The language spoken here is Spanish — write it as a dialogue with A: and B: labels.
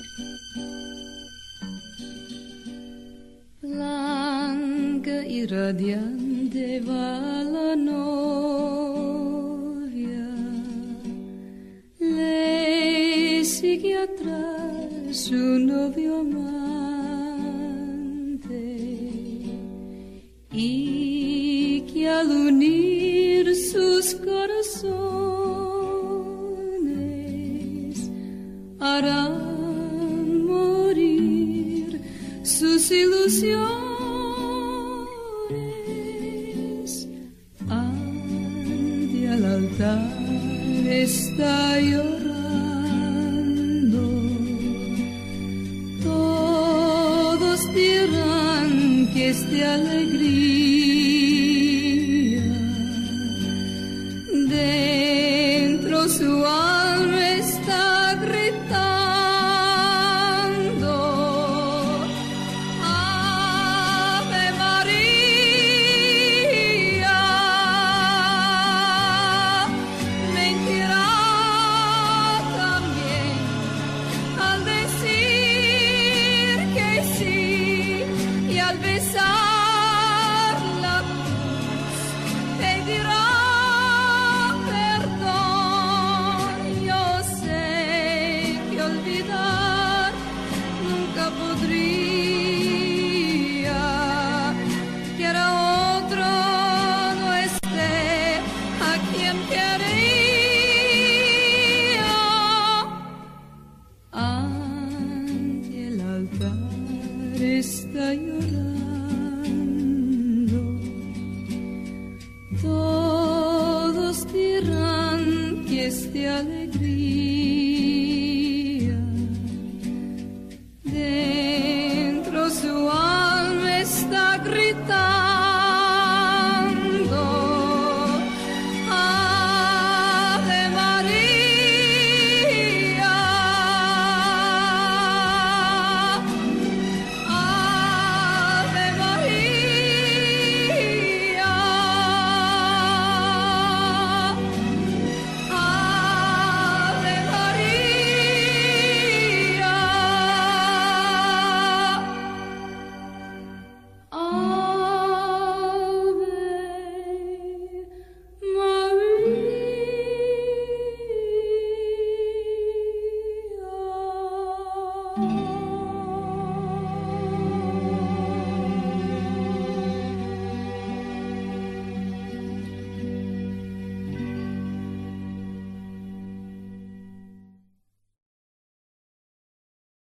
A: Blanca y radiante va la novia, le sigue atrás su novio amante, y que al unir sus corazones harán morir sus ilusiones. Ante al altar está llorando, todos dirán que es de alegría, dentro su alma está gritando. Está llorando, todos dirán que es de alegría, dentro su alma está gritando. Maria.